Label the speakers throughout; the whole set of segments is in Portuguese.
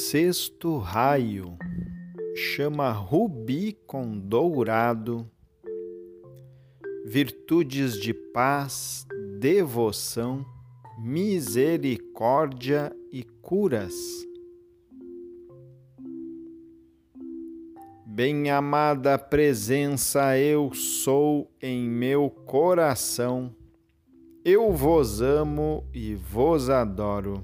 Speaker 1: sexto raio, chama rubi com dourado, virtudes de paz, devoção, misericórdia e curas. Bem-amada presença eu sou em meu coração, eu vos amo e vos adoro.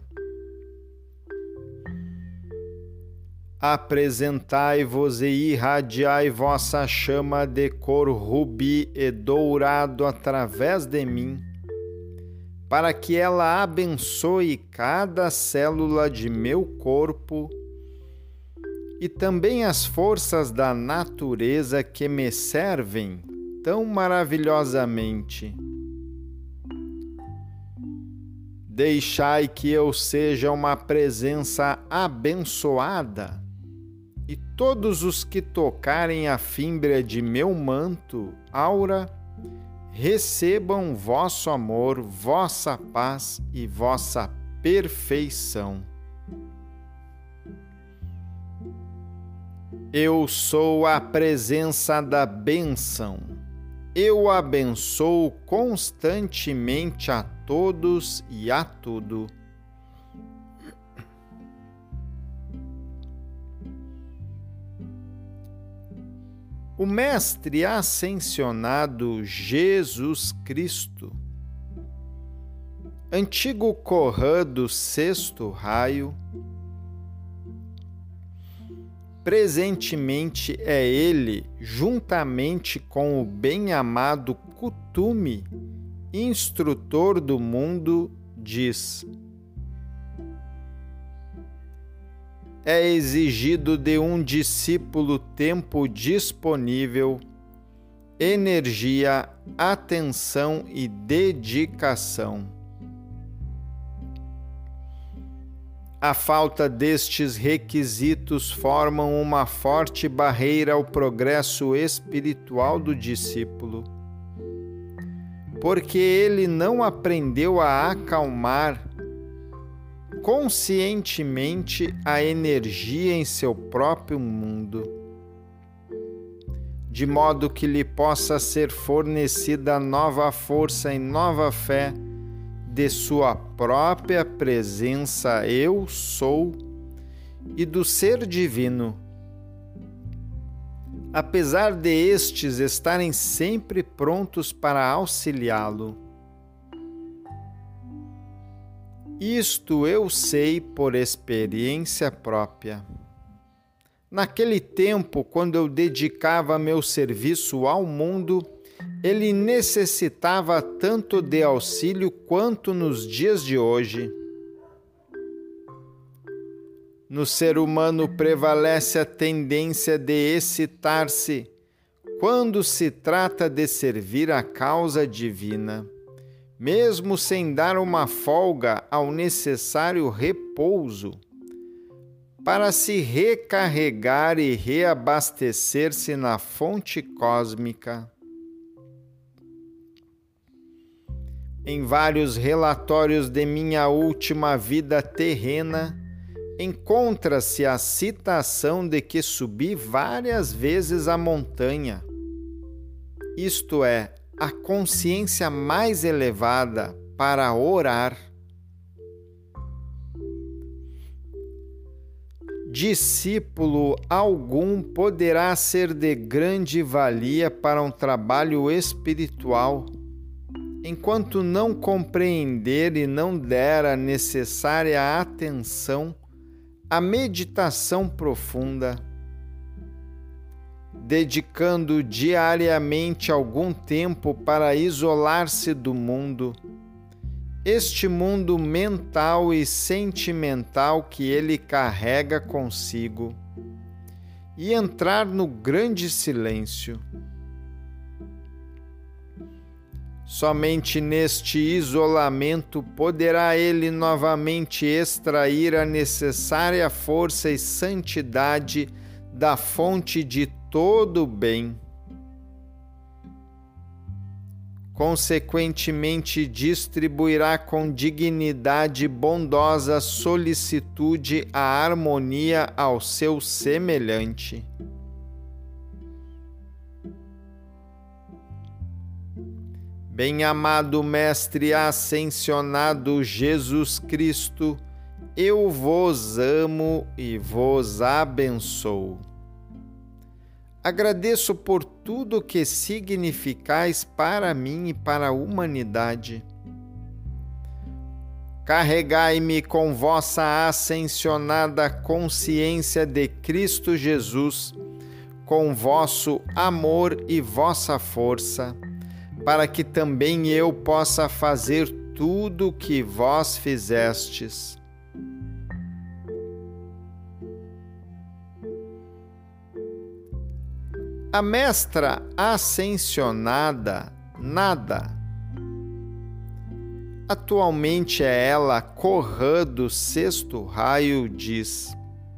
Speaker 1: Apresentai-vos e irradiai vossa chama de cor rubi e dourado através de mim, para que ela abençoe cada célula de meu corpo e também as forças da natureza que me servem tão maravilhosamente. Deixai que eu seja uma presença abençoada, e todos os que tocarem a fímbria de meu manto, aura, recebam vosso amor, vossa paz e vossa perfeição. Eu sou a presença da bênção. Eu abençoo constantemente a todos e a tudo. O Mestre ascensionado Jesus Cristo, antigo Corã do sexto raio, presentemente é ele, juntamente com o bem-amado Kutume, instrutor do mundo, diz: é exigido de um discípulo tempo disponível, energia, atenção e dedicação. A falta destes requisitos formam uma forte barreira ao progresso espiritual do discípulo, porque ele não aprendeu a acalmar conscientemente a energia em seu próprio mundo, de modo que lhe possa ser fornecida nova força e nova fé de sua própria presença eu sou e do ser divino, apesar de estes estarem sempre prontos para auxiliá-lo. Isto eu sei por experiência própria. Naquele tempo, quando eu dedicava meu serviço ao mundo, ele necessitava tanto de auxílio quanto nos dias de hoje. No ser humano prevalece a tendência de excitar-se quando se trata de servir a causa divina, mesmo sem dar uma folga ao necessário repouso, para se recarregar e reabastecer-se na fonte cósmica. Em vários relatórios de minha última vida terrena, encontra-se a citação de que subi várias vezes a montanha, isto é, a consciência mais elevada, para orar. Discípulo algum poderá ser de grande valia para um trabalho espiritual, enquanto não compreender e não der a necessária atenção à meditação profunda, dedicando diariamente algum tempo para isolar-se do mundo, este mundo mental e sentimental que ele carrega consigo, e entrar no grande silêncio. Somente neste isolamento poderá ele novamente extrair a necessária força e santidade da fonte de todo o bem. consequentemente distribuirá com dignidade bondosa solicitude a harmonia ao seu semelhante. Bem-amado Mestre ascensionado Jesus Cristo, eu vos amo e vos abençoo. Agradeço por tudo que significais para mim e para a humanidade. Carregai-me com vossa ascensionada consciência de Cristo Jesus, com vosso amor e vossa força, para que também eu possa fazer tudo o que vós fizestes. A mestra ascensionada Nada. Atualmente é ela Corrã do sexto raio, diz: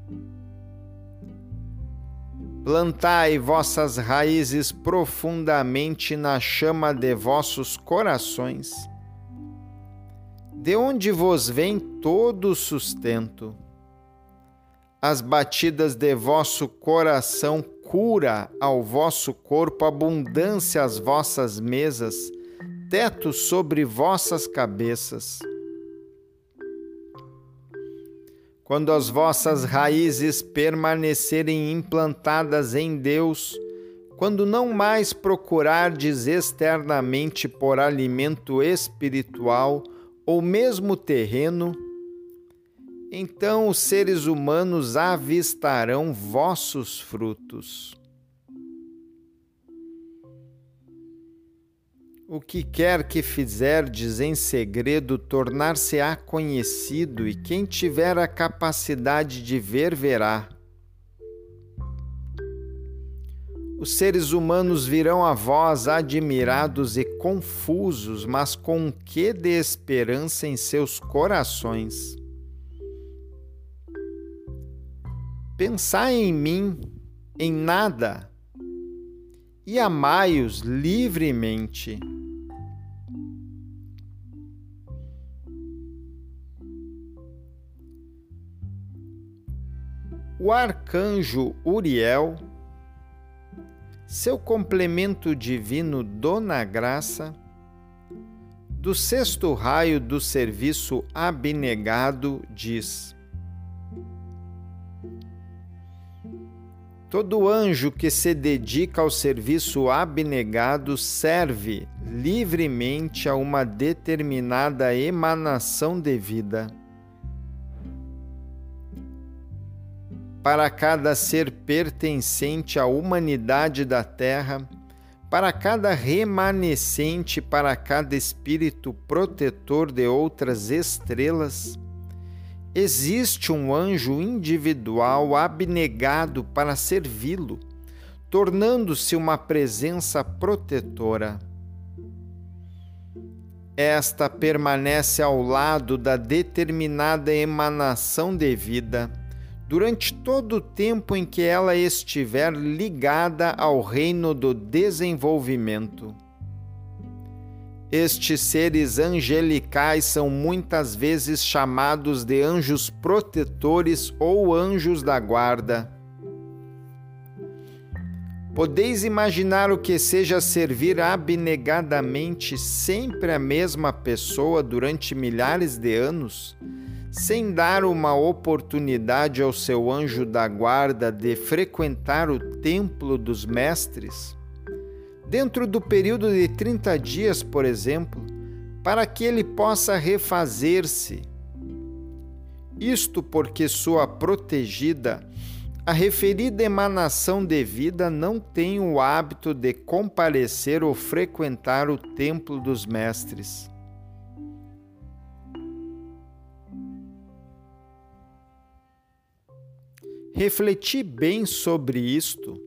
Speaker 1: plantai vossas raízes profundamente na chama de vossos corações, de onde vos vem todo o sustento. As batidas de vosso coração cura ao vosso corpo, abundância às vossas mesas, teto sobre vossas cabeças. Quando as vossas raízes permanecerem implantadas em Deus, quando não mais procurardes externamente por alimento espiritual ou mesmo terreno, então os seres humanos avistarão vossos frutos. O que quer que fizerdes em segredo tornar-se-á conhecido, e quem tiver a capacidade de ver, verá. Os seres humanos virão a vós admirados e confusos, mas com um quê de esperança em seus corações. Pensai em mim, em nada, e amai-os livremente. O arcanjo Uriel, seu complemento divino Dona Graça, do sexto raio do serviço abnegado, diz: todo anjo que se dedica ao serviço abnegado serve livremente a uma determinada emanação de vida. Para cada ser pertencente à humanidade da Terra, para cada remanescente, para cada espírito protetor de outras estrelas, existe um anjo individual abnegado para servi-lo, tornando-se uma presença protetora. Esta permanece ao lado da determinada emanação de vida, durante todo o tempo em que ela estiver ligada ao reino do desenvolvimento. Estes seres angelicais são muitas vezes chamados de anjos protetores ou anjos da guarda. Podeis imaginar o que seja servir abnegadamente sempre a mesma pessoa durante milhares de anos, sem dar uma oportunidade ao seu anjo da guarda de frequentar o templo dos mestres? Dentro do período de 30 dias, por exemplo, para que ele possa refazer-se. Isto porque sua protegida, a referida emanação de vida, não tem o hábito de comparecer ou frequentar o templo dos mestres. Refleti bem sobre isto.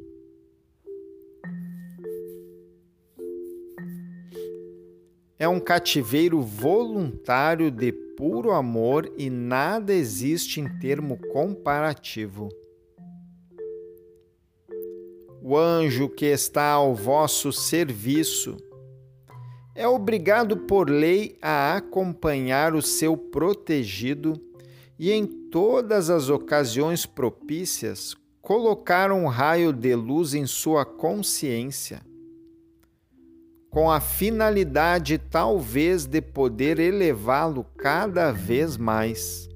Speaker 1: É um cativeiro voluntário de puro amor e nada existe em termo comparativo. O anjo que está ao vosso serviço é obrigado por lei a acompanhar o seu protegido e em todas as ocasiões propícias colocar um raio de luz em sua consciência, com a finalidade talvez de poder elevá-lo cada vez mais.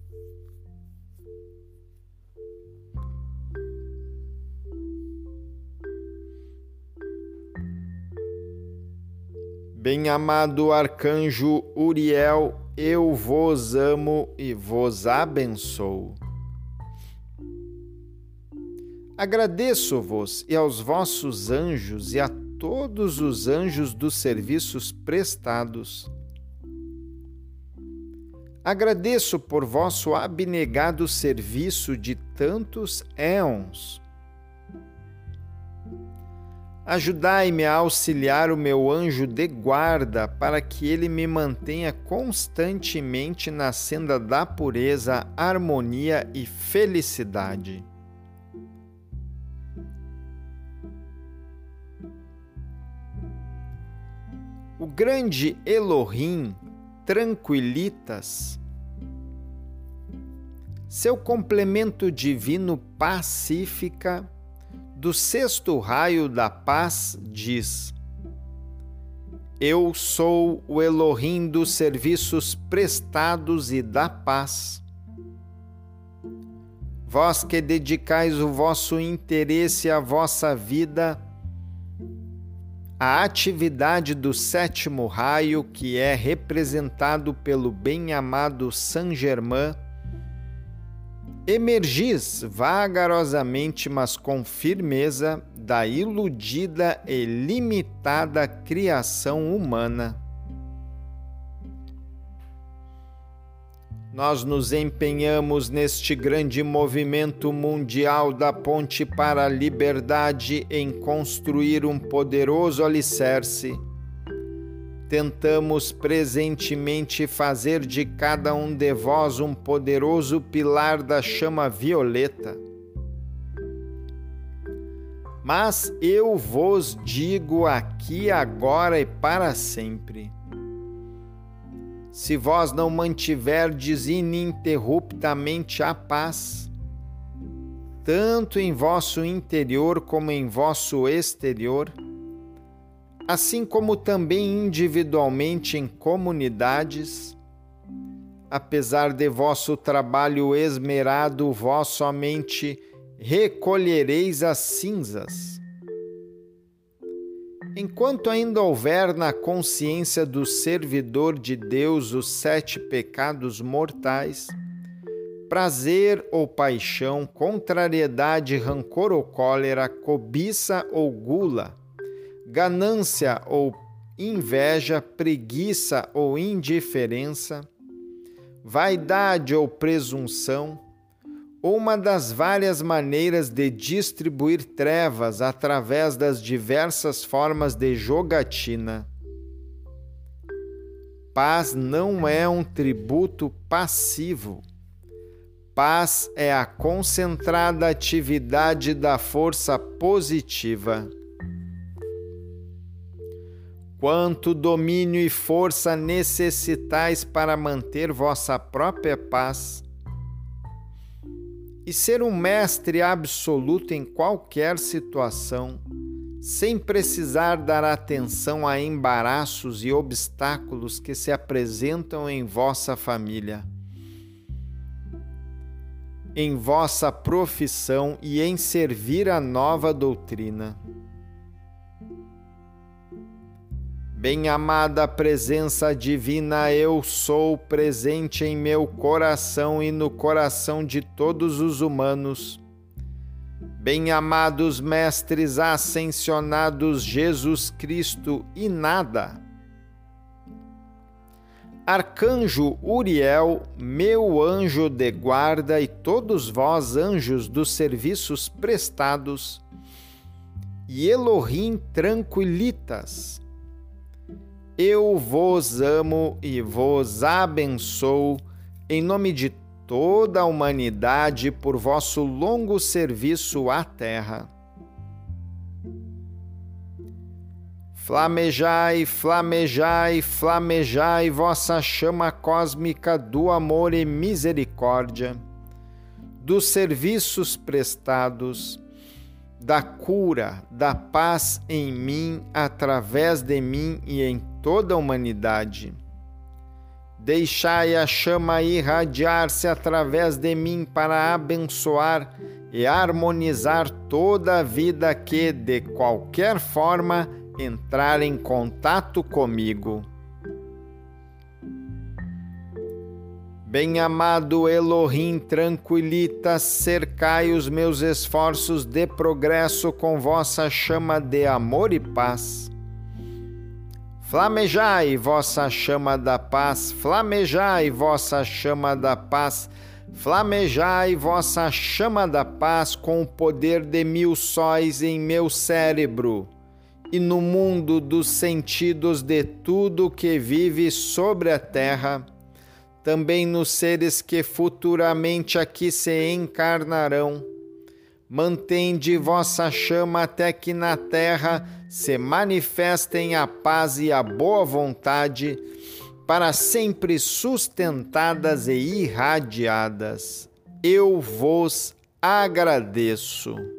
Speaker 1: Bem-amado Arcanjo Uriel, eu vos amo e vos abençoo. Agradeço-vos e aos vossos anjos e a todos os anjos dos serviços prestados. Agradeço por vosso abnegado serviço de tantos éons. Ajudai-me a auxiliar o meu anjo de guarda para que ele me mantenha constantemente na senda da pureza, harmonia e felicidade. O grande Elohim Tranquilitas, seu complemento divino Pacífica, do sexto raio da paz, diz: Eu sou o Elohim dos serviços prestados e da paz. Vós que dedicais o vosso interesse e a vossa vida à atividade do sétimo raio, que é representado pelo bem-amado Saint Germain, emergis vagarosamente, mas com firmeza, da iludida e limitada criação humana. Nós nos empenhamos neste grande movimento mundial da ponte para a liberdade em construir um poderoso alicerce. Tentamos presentemente fazer de cada um de vós um poderoso pilar da chama violeta. Mas eu vos digo aqui, agora e para sempre: se vós não mantiverdes ininterruptamente a paz, tanto em vosso interior como em vosso exterior, assim como também individualmente em comunidades, apesar de vosso trabalho esmerado, vós somente recolhereis as cinzas. Enquanto ainda houver na consciência do servidor de Deus os 7 pecados mortais, prazer ou paixão, contrariedade, rancor ou cólera, cobiça ou gula, ganância ou inveja, preguiça ou indiferença, vaidade ou presunção, ou uma das várias maneiras de distribuir trevas através das diversas formas de jogatina. Paz não é um tributo passivo. Paz é a concentrada atividade da força positiva. Quanto domínio e força necessitais para manter vossa própria paz e ser um mestre absoluto em qualquer situação, sem precisar dar atenção a embaraços e obstáculos que se apresentam em vossa família, em vossa profissão e em servir a nova doutrina. Bem-amada presença divina, eu sou presente em meu coração e no coração de todos os humanos. Bem-amados mestres ascensionados Jesus Cristo e nada. Arcanjo Uriel, meu anjo de guarda, e todos vós, anjos dos serviços prestados, e Elohim Tranquilitas, eu vos amo e vos abençoo em nome de toda a humanidade por vosso longo serviço à Terra. Flamejai, flamejai, flamejai vossa chama cósmica do amor e misericórdia, dos serviços prestados, da cura, da paz em mim, através de mim e em toda a humanidade. Deixai a chama irradiar-se através de mim para abençoar e harmonizar toda a vida que, de qualquer forma, entrar em contato comigo. Bem-amado Elohim, tranquilita, cercai os meus esforços de progresso com vossa chama de amor e paz. Flamejai vossa chama da paz, flamejai vossa chama da paz, flamejai vossa chama da paz com o poder de 1000 sóis em meu cérebro e no mundo dos sentidos de tudo que vive sobre a terra, também nos seres que futuramente aqui se encarnarão. Mantende vossa chama até que na terra se manifestem a paz e a boa vontade, para sempre sustentadas e irradiadas. Eu vos agradeço.